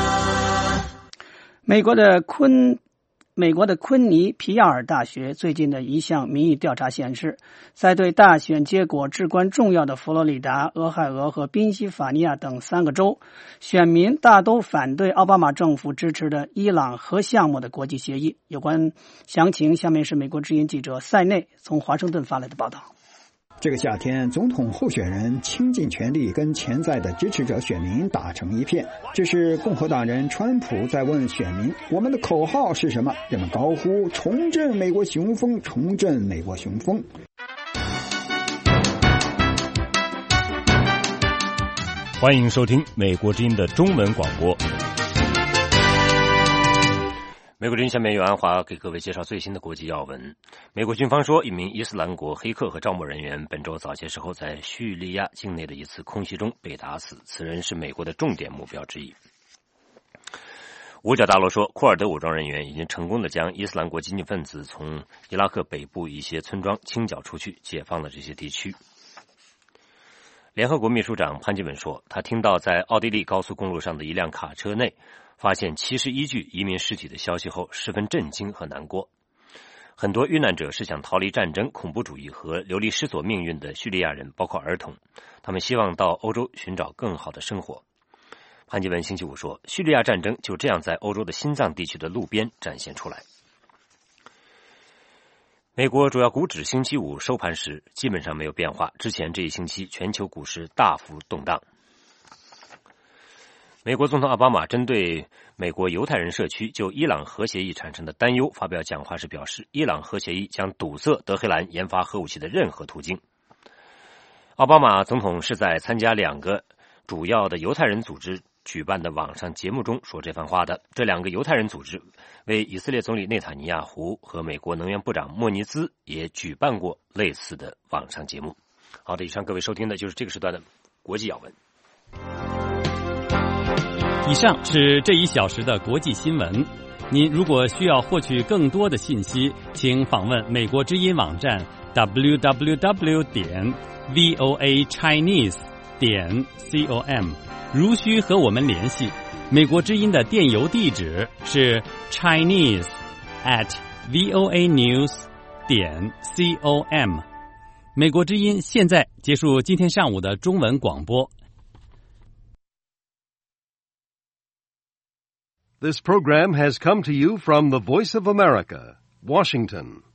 美国的昆美国的昆尼皮亚尔大学最近的一项民意调查显示，在对大选结果至关重要的佛罗里达、俄亥俄和宾夕法尼亚等三个州，选民大都反对奥巴马政府支持的伊朗核项目的国际协议。有关详情，下面是美国之音记者塞内从华盛顿发来的报道。 这个夏天，总统候选人倾尽全力跟潜在的支持者选民打成一片。这是共和党人川普在问选民：“我们的口号是什么？”人们高呼：“重振美国雄风，重振美国雄风。” 欢迎收听美国之音的中文广播。 美国之音下面由安华给各位介绍最新的国际要闻。美国军方说，一名伊斯兰国黑客和招募人员本周早些时候在叙利亚境内的一次空袭中被打死，此人是美国的重点目标之一。五角大楼说，库尔德武装人员已经成功地将伊斯兰国激进分子从伊拉克北部一些村庄清剿出去，解放了这些地区。联合国秘书长潘基文说，他听到在奥地利高速公路上的一辆卡车内发现七十一具移民尸体的消息后，十分震惊和难过。很多遇难者是想逃离战争、恐怖主义和流离失所命运的叙利亚人，包括儿童，他们希望到欧洲寻找更好的生活。潘基文星期五说，叙利亚战争就这样在欧洲的心脏地区的路边展现出来。美国主要股指星期五收盘时基本上没有变化，之前这一星期全球股市大幅动荡。美国总统奥巴马针对美国犹太人社区就伊朗核协议产生的担忧发表讲话时表示，伊朗核协议将堵塞德黑兰研发核武器的任何途径。奥巴马总统是在参加两个主要的犹太人组织举办的网上节目中说这番话的。这两个犹太人组织为以色列总理内塔尼亚胡和美国能源部长莫尼兹也举办过类似的网上节目。好的，以上各位收听的就是这个时段的国际要闻。 以上是这一小时的国际新闻。您如果需要获取更多的信息，请访问美国之音网站 double u double u double u 点 voa chinese 点 com。如需和我们联系，美国之音的电邮地址是 Chinese at voa news 点 com。美国之音现在结束今天上午的中文广播。 This program has come to you from the Voice of America, Washington.